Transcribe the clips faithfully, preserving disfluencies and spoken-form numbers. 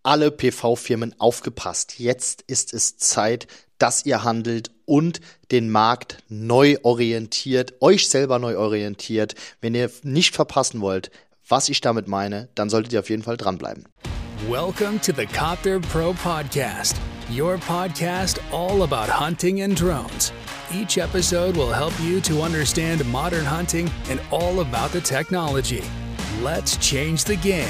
alle P V-Firmen aufgepasst. Jetzt ist es Zeit, dass ihr handelt und den Markt neu orientiert, euch selber neu orientiert. Wenn ihr nicht verpassen wollt, was ich damit meine, dann solltet ihr auf jeden Fall dranbleiben. Welcome to the Copter Pro Podcast, your podcast all about hunting and drones. Each episode will help you to understand modern hunting and all about the technology. Let's change the game.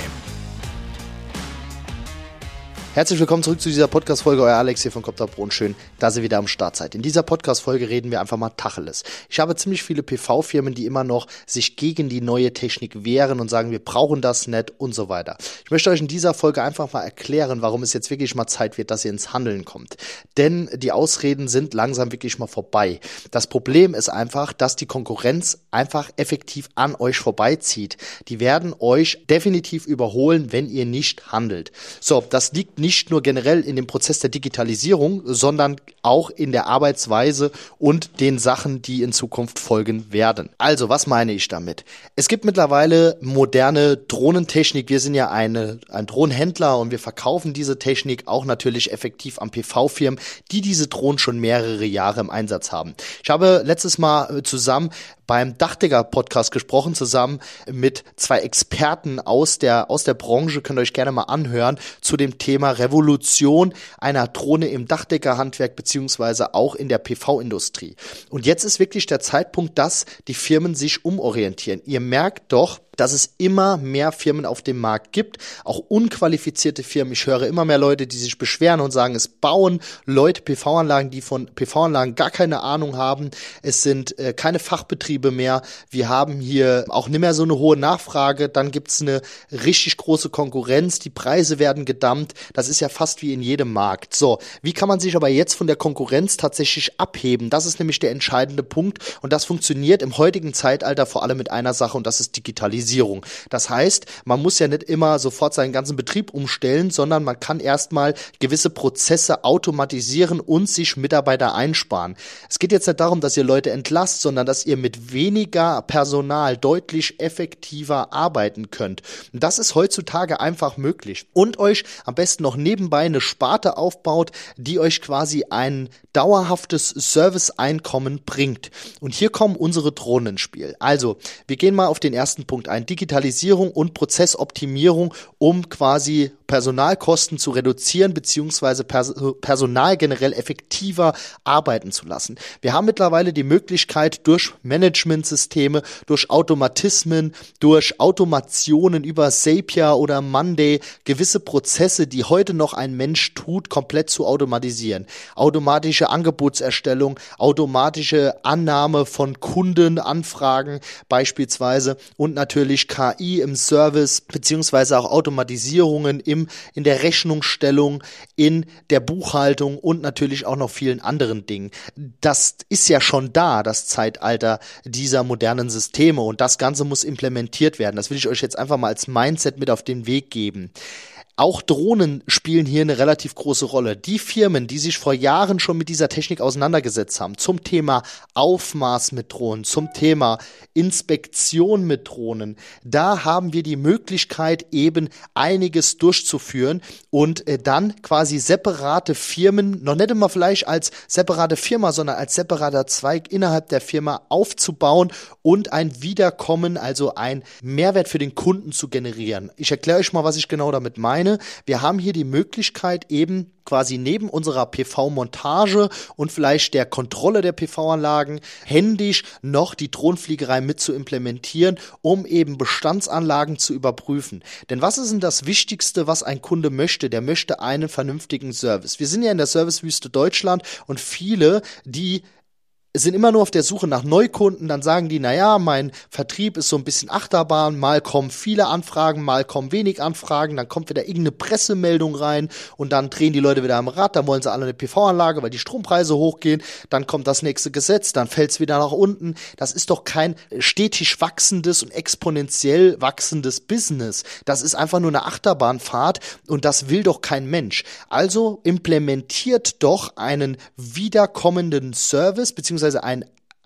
Herzlich willkommen zurück zu dieser Podcast-Folge. Euer Alex hier von Copter Pro und schön, dass ihr wieder am Start seid. In dieser Podcast-Folge reden wir einfach mal Tacheles. Ich habe ziemlich viele P V-Firmen, die immer noch sich gegen die neue Technik wehren und sagen, wir brauchen das nicht und so weiter. Ich möchte euch in dieser Folge einfach mal erklären, warum es jetzt wirklich mal Zeit wird, dass ihr ins Handeln kommt. Denn die Ausreden sind langsam wirklich mal vorbei. Das Problem ist einfach, dass die Konkurrenz einfach effektiv an euch vorbeizieht. Die werden euch definitiv überholen, wenn ihr nicht handelt. So, das liegt nicht nicht nur generell in dem Prozess der Digitalisierung, sondern auch in der Arbeitsweise und den Sachen, die in Zukunft folgen werden. Also, was meine ich damit? Es gibt mittlerweile moderne Drohnentechnik. Wir sind ja eine, ein Drohnenhändler und wir verkaufen diese Technik auch natürlich effektiv an P V-Firmen, die diese Drohnen schon mehrere Jahre im Einsatz haben. Ich habe letztes Mal zusammen beim Dachdecker-Podcast gesprochen, zusammen mit zwei Experten aus der, aus der Branche, könnt ihr euch gerne mal anhören, zu dem Thema Revolution einer Drohne im Dachdeckerhandwerk beziehungsweise auch in der P V-Industrie. Und jetzt ist wirklich der Zeitpunkt, dass die Firmen sich umorientieren. Ihr merkt doch, dass es immer mehr Firmen auf dem Markt gibt, auch unqualifizierte Firmen. Ich höre immer mehr Leute, die sich beschweren und sagen, es bauen Leute P V-Anlagen, die von P V-Anlagen gar keine Ahnung haben. Es sind äh, keine Fachbetriebe mehr. Wir haben hier auch nicht mehr so eine hohe Nachfrage. Dann gibt's eine richtig große Konkurrenz. Die Preise werden gedumpt. Das ist ja fast wie in jedem Markt. So, wie kann man sich aber jetzt von der Konkurrenz tatsächlich abheben? Das ist nämlich der entscheidende Punkt. Und das funktioniert im heutigen Zeitalter vor allem mit einer Sache und das ist Digitalisierung. Das heißt, man muss ja nicht immer sofort seinen ganzen Betrieb umstellen, sondern man kann erstmal gewisse Prozesse automatisieren und sich Mitarbeiter einsparen. Es geht jetzt nicht darum, dass ihr Leute entlasst, sondern dass ihr mit weniger Personal deutlich effektiver arbeiten könnt. Und das ist heutzutage einfach möglich. Und euch am besten noch nebenbei eine Sparte aufbaut, die euch quasi ein dauerhaftes Serviceeinkommen bringt. Und hier kommen unsere Drohnen ins Spiel. Also, wir gehen mal auf den ersten Punkt ein. Digitalisierung und Prozessoptimierung, um quasi Personalkosten zu reduzieren beziehungsweise Pers- Personal generell effektiver arbeiten zu lassen. Wir haben mittlerweile die Möglichkeit, durch Managementsysteme, durch Automatismen, durch Automationen über Zapier oder Monday gewisse Prozesse, die heute noch ein Mensch tut, komplett zu automatisieren. Automatische Angebotserstellung, automatische Annahme von Kundenanfragen beispielsweise und natürlich K I im Service beziehungsweise auch Automatisierungen im, in der Rechnungsstellung, in der Buchhaltung und natürlich auch noch vielen anderen Dingen. Das ist ja schon da, das Zeitalter dieser modernen Systeme und das Ganze muss implementiert werden. Das will ich euch jetzt einfach mal als Mindset mit auf den Weg geben. Auch Drohnen spielen hier eine relativ große Rolle. Die Firmen, die sich vor Jahren schon mit dieser Technik auseinandergesetzt haben, zum Thema Aufmaß mit Drohnen, zum Thema Inspektion mit Drohnen, da haben wir die Möglichkeit, eben einiges durchzuführen und äh, dann quasi separate Firmen, noch nicht immer vielleicht als separate Firma, sondern als separater Zweig innerhalb der Firma aufzubauen und ein Wiederkommen, also ein Mehrwert für den Kunden zu generieren. Ich erkläre euch mal, was ich genau damit meine. Wir haben hier die Möglichkeit, eben quasi neben unserer P V-Montage und vielleicht der Kontrolle der P V-Anlagen händisch noch die Drohnenfliegerei mit zu implementieren, um eben Bestandsanlagen zu überprüfen. Denn was ist denn das Wichtigste, was ein Kunde möchte? Der möchte einen vernünftigen Service. Wir sind ja in der Servicewüste Deutschland und viele, die sind immer nur auf der Suche nach Neukunden, dann sagen die, naja, mein Vertrieb ist so ein bisschen Achterbahn, mal kommen viele Anfragen, mal kommen wenig Anfragen, dann kommt wieder irgendeine Pressemeldung rein und dann drehen die Leute wieder am Rad, dann wollen sie alle eine P V-Anlage, weil die Strompreise hochgehen, dann kommt das nächste Gesetz, dann fällt es wieder nach unten. Das ist doch kein stetig wachsendes und exponentiell wachsendes Business. Das ist einfach nur eine Achterbahnfahrt und das will doch kein Mensch. Also implementiert doch einen wiederkommenden Service, beziehungsweise ein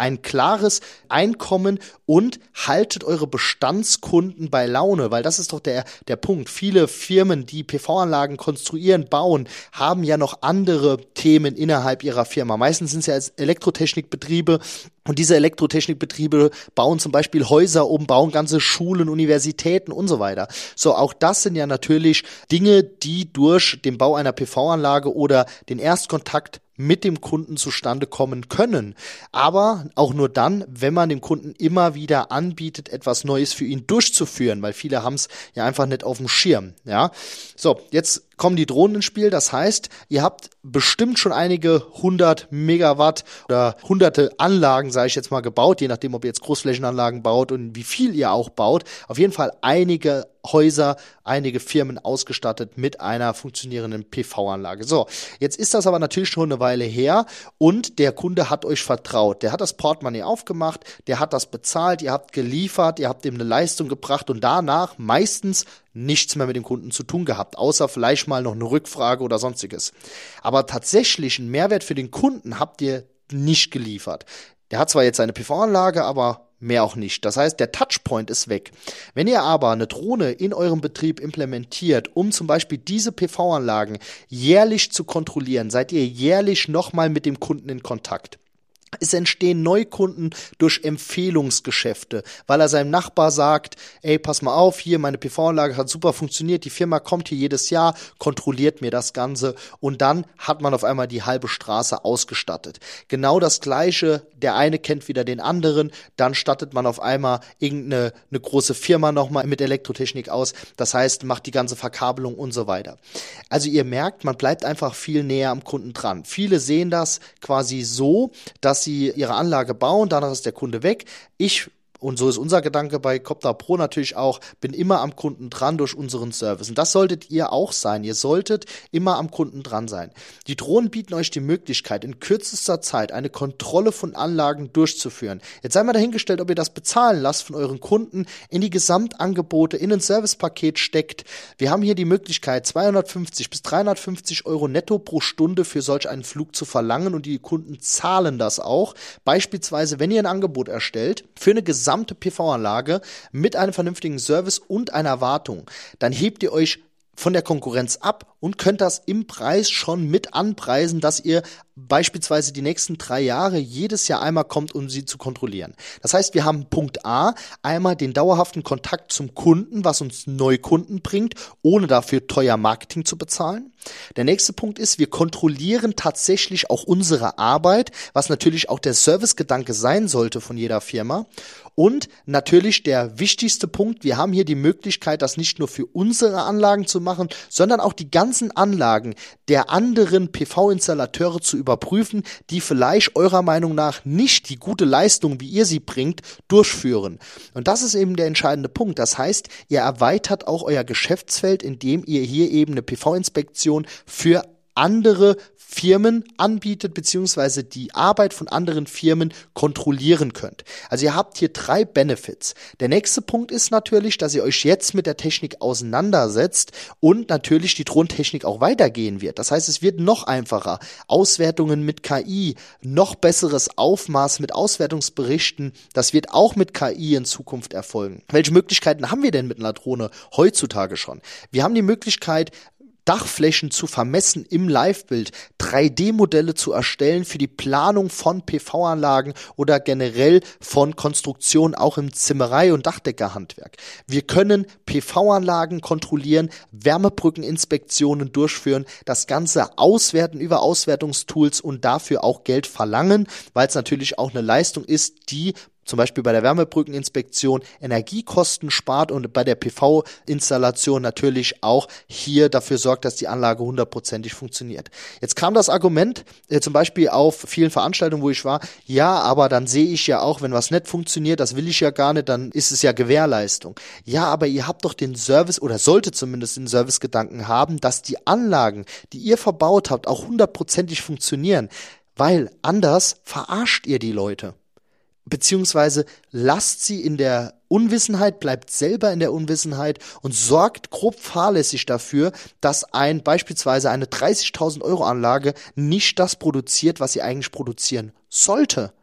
ein klares Einkommen und haltet eure Bestandskunden bei Laune, weil das ist doch der, der Punkt. Viele Firmen, die P V-Anlagen konstruieren, bauen, haben ja noch andere Themen innerhalb ihrer Firma. Meistens sind es ja als Elektrotechnikbetriebe. Und diese Elektrotechnikbetriebe bauen zum Beispiel Häuser um, bauen ganze Schulen, Universitäten und so weiter. So, auch das sind ja natürlich Dinge, die durch den Bau einer P V-Anlage oder den Erstkontakt mit dem Kunden zustande kommen können. Aber auch nur dann, wenn man dem Kunden immer wieder anbietet, etwas Neues für ihn durchzuführen, weil viele haben es ja einfach nicht auf dem Schirm. Ja, so, jetzt kommen die Drohnen ins Spiel. Das heißt, ihr habt bestimmt schon einige hundert Megawatt oder hunderte Anlagen, sage ich jetzt mal, gebaut, je nachdem, ob ihr jetzt Großflächenanlagen baut und wie viel ihr auch baut. Auf jeden Fall einige Häuser, einige Firmen ausgestattet mit einer funktionierenden P V-Anlage. So, jetzt ist das aber natürlich schon eine Weile her und der Kunde hat euch vertraut. Der hat das Portemonnaie aufgemacht, der hat das bezahlt, ihr habt geliefert, ihr habt ihm eine Leistung gebracht und danach meistens nichts mehr mit dem Kunden zu tun gehabt, außer vielleicht mal noch eine Rückfrage oder sonstiges. Aber tatsächlich einen Mehrwert für den Kunden habt ihr nicht geliefert. Der hat zwar jetzt eine P V-Anlage, aber mehr auch nicht. Das heißt, der Touchpoint ist weg. Wenn ihr aber eine Drohne in eurem Betrieb implementiert, um zum Beispiel diese P V-Anlagen jährlich zu kontrollieren, seid ihr jährlich nochmal mit dem Kunden in Kontakt. Es entstehen Neukunden durch Empfehlungsgeschäfte, weil er seinem Nachbar sagt, ey, pass mal auf, hier, meine P V-Anlage hat super funktioniert, die Firma kommt hier jedes Jahr, kontrolliert mir das Ganze und dann hat man auf einmal die halbe Straße ausgestattet. Genau das Gleiche, der eine kennt wieder den anderen, dann stattet man auf einmal irgendeine eine große Firma nochmal mit Elektrotechnik aus, das heißt, macht die ganze Verkabelung und so weiter. Also ihr merkt, man bleibt einfach viel näher am Kunden dran. Viele sehen das quasi so, dass sie ihre Anlage bauen, danach ist der Kunde weg. Ich, und so ist unser Gedanke bei Copter Pro natürlich auch, bin immer am Kunden dran durch unseren Service. Und das solltet ihr auch sein. Ihr solltet immer am Kunden dran sein. Die Drohnen bieten euch die Möglichkeit, in kürzester Zeit eine Kontrolle von Anlagen durchzuführen. Jetzt sei mal dahingestellt, ob ihr das bezahlen lasst von euren Kunden, in die Gesamtangebote, in ein Servicepaket steckt. Wir haben hier die Möglichkeit, zweihundertfünfzig bis dreihundertfünfzig Euro netto pro Stunde für solch einen Flug zu verlangen und die Kunden zahlen das auch. Beispielsweise, wenn ihr ein Angebot erstellt für eine gesamte gesamte P V-Anlage mit einem vernünftigen Service und einer Wartung, dann hebt ihr euch von der Konkurrenz ab und könnt das im Preis schon mit anpreisen, dass ihr beispielsweise die nächsten drei Jahre jedes Jahr einmal kommt, um sie zu kontrollieren. Das heißt, wir haben Punkt A, einmal den dauerhaften Kontakt zum Kunden, was uns Neukunden bringt, ohne dafür teuer Marketing zu bezahlen. Der nächste Punkt ist, wir kontrollieren tatsächlich auch unsere Arbeit, was natürlich auch der Servicegedanke sein sollte von jeder Firma. Und natürlich der wichtigste Punkt, wir haben hier die Möglichkeit, das nicht nur für unsere Anlagen zu machen, sondern auch die ganzen Anlagen der anderen P V-Installateure zu überprüfen, die vielleicht eurer Meinung nach nicht die gute Leistung, wie ihr sie bringt, durchführen. Und das ist eben der entscheidende Punkt. Das heißt, ihr erweitert auch euer Geschäftsfeld, indem ihr hier eben eine P V-Inspektion für andere Firmen anbietet, beziehungsweise die Arbeit von anderen Firmen kontrollieren könnt. Also ihr habt hier drei Benefits. Der nächste Punkt ist natürlich, dass ihr euch jetzt mit der Technik auseinandersetzt und natürlich die Drohnentechnik auch weitergehen wird. Das heißt, es wird noch einfacher. Auswertungen mit K I, noch besseres Aufmaß mit Auswertungsberichten, das wird auch mit K I in Zukunft erfolgen. Welche Möglichkeiten haben wir denn mit einer Drohne heutzutage schon? Wir haben die Möglichkeit, Dachflächen zu vermessen im Livebild, drei D Modelle zu erstellen für die Planung von P V-Anlagen oder generell von Konstruktionen auch im Zimmerei- und Dachdeckerhandwerk. Wir können P V-Anlagen kontrollieren, Wärmebrückeninspektionen durchführen, das Ganze auswerten über Auswertungstools und dafür auch Geld verlangen, weil es natürlich auch eine Leistung ist, die zum Beispiel bei der Wärmebrückeninspektion Energiekosten spart und bei der P V-Installation natürlich auch hier dafür sorgt, dass die Anlage hundertprozentig funktioniert. Jetzt kam das Argument äh, zum Beispiel auf vielen Veranstaltungen, wo ich war, ja, aber dann sehe ich ja auch, wenn was nicht funktioniert, das will ich ja gar nicht, dann ist es ja Gewährleistung. Ja, aber ihr habt doch den Service oder solltet zumindest den Servicegedanken haben, dass die Anlagen, die ihr verbaut habt, auch hundertprozentig funktionieren, weil anders verarscht ihr die Leute. Beziehungsweise lasst sie in der Unwissenheit, bleibt selber in der Unwissenheit und sorgt grob fahrlässig dafür, dass ein beispielsweise eine dreißigtausend Euro Anlage nicht das produziert, was sie eigentlich produzieren sollte.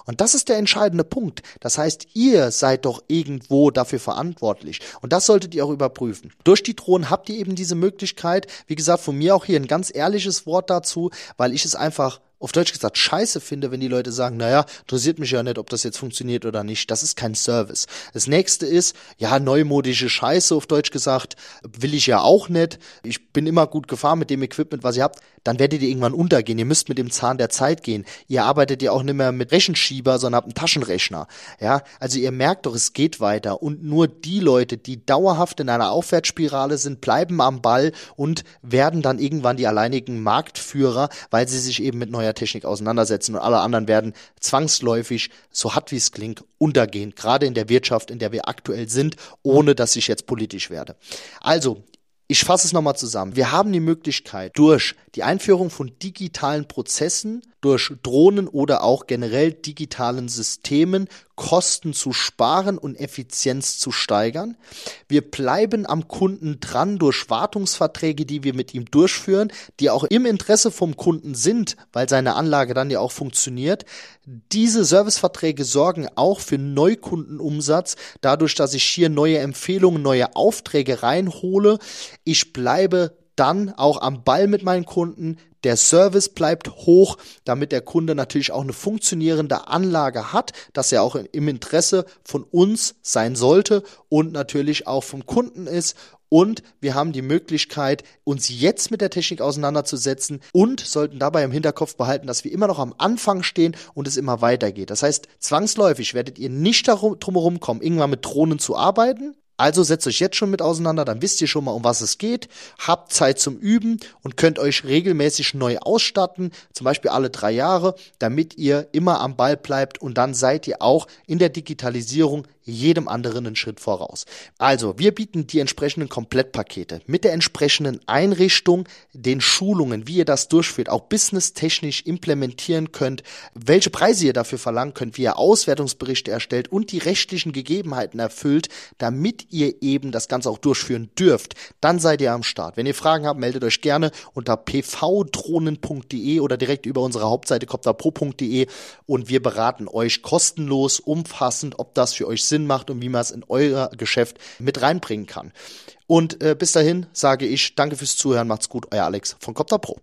Und das ist der entscheidende Punkt. Das heißt, ihr seid doch irgendwo dafür verantwortlich. Und das solltet ihr auch überprüfen. Durch die Drohnen habt ihr eben diese Möglichkeit. Wie gesagt, von mir auch hier ein ganz ehrliches Wort dazu, weil ich es einfach auf Deutsch gesagt scheiße finde, wenn die Leute sagen, naja, interessiert mich ja nicht, ob das jetzt funktioniert oder nicht. Das ist kein Service. Das nächste ist, ja, neumodische Scheiße, auf Deutsch gesagt, will ich ja auch nicht. Ich bin immer gut gefahren mit dem Equipment, was ihr habt. Dann werdet ihr irgendwann untergehen. Ihr müsst mit dem Zahn der Zeit gehen. Ihr arbeitet ja auch nicht mehr mit Rechenschieber, sondern habt einen Taschenrechner. Ja, also ihr merkt doch, es geht weiter. Und nur die Leute, die dauerhaft in einer Aufwärtsspirale sind, bleiben am Ball und werden dann irgendwann die alleinigen Marktführer, weil sie sich eben mit neuer Technik auseinandersetzen und alle anderen werden zwangsläufig, so hart wie es klingt, untergehen, gerade in der Wirtschaft, in der wir aktuell sind, ohne dass ich jetzt politisch werde. Also, ich fasse es nochmal zusammen. Wir haben die Möglichkeit, durch die Einführung von digitalen Prozessen, durch Drohnen oder auch generell digitalen Systemen Kosten zu sparen und Effizienz zu steigern. Wir bleiben am Kunden dran durch Wartungsverträge, die wir mit ihm durchführen, die auch im Interesse vom Kunden sind, weil seine Anlage dann ja auch funktioniert. Diese Serviceverträge sorgen auch für Neukundenumsatz, dadurch, dass ich hier neue Empfehlungen, neue Aufträge reinhole. Ich bleibe dann auch am Ball mit meinen Kunden. Der Service bleibt hoch, damit der Kunde natürlich auch eine funktionierende Anlage hat, dass er auch im Interesse von uns sein sollte und natürlich auch vom Kunden ist. Und wir haben die Möglichkeit, uns jetzt mit der Technik auseinanderzusetzen und sollten dabei im Hinterkopf behalten, dass wir immer noch am Anfang stehen und es immer weitergeht. Das heißt, zwangsläufig werdet ihr nicht darum, drum herum kommen, irgendwann mit Drohnen zu arbeiten. Also setzt euch jetzt schon mit auseinander, dann wisst ihr schon mal, um was es geht, habt Zeit zum Üben und könnt euch regelmäßig neu ausstatten, zum Beispiel alle drei Jahre, damit ihr immer am Ball bleibt und dann seid ihr auch in der Digitalisierung jedem anderen einen Schritt voraus. Also, wir bieten die entsprechenden Komplettpakete mit der entsprechenden Einrichtung, den Schulungen, wie ihr das durchführt, auch businesstechnisch implementieren könnt, welche Preise ihr dafür verlangen könnt, wie ihr Auswertungsberichte erstellt und die rechtlichen Gegebenheiten erfüllt, damit ihr eben das Ganze auch durchführen dürft. Dann seid ihr am Start. Wenn ihr Fragen habt, meldet euch gerne unter p v drohnen punkt d e oder direkt über unsere Hauptseite copterpro punkt d e und wir beraten euch kostenlos, umfassend, ob das für euch Sinn macht und wie man es in euer Geschäft mit reinbringen kann. Und äh, bis dahin sage ich danke fürs Zuhören, macht's gut, euer Alex von CopterPro.